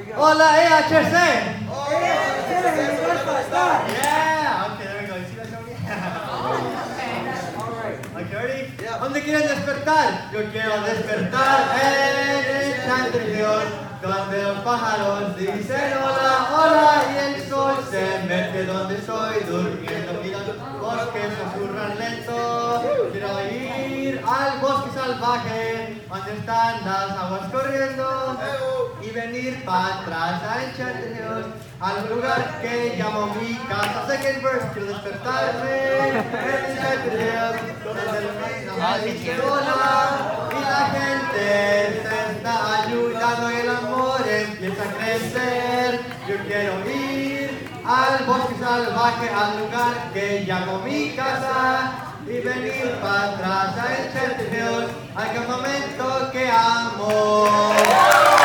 Hola, EHC! Start. Yeah! Okay, there we go. You see that, Tony? Okay, ready? ¿Dónde quieren despertar? Yo quiero despertar en el interior, donde los pájaros dicen hola, hola, y el sol se mete donde estoy durmiendo, y los bosques susurran lento. Quiero ir al bosque salvaje, donde están las aguas corriendo, y venir para atrás a Enchanted, al lugar que llamo mi casa. Second verse, quiero despertarme en Enchanted, donde los niños dicen hola, y la gente se está ayudando y el amor empieza a crecer. Yo quiero ir al bosque salvaje, al lugar que llamo mi casa, y venir para atrás a Enchanted Hills, al campamento que amo.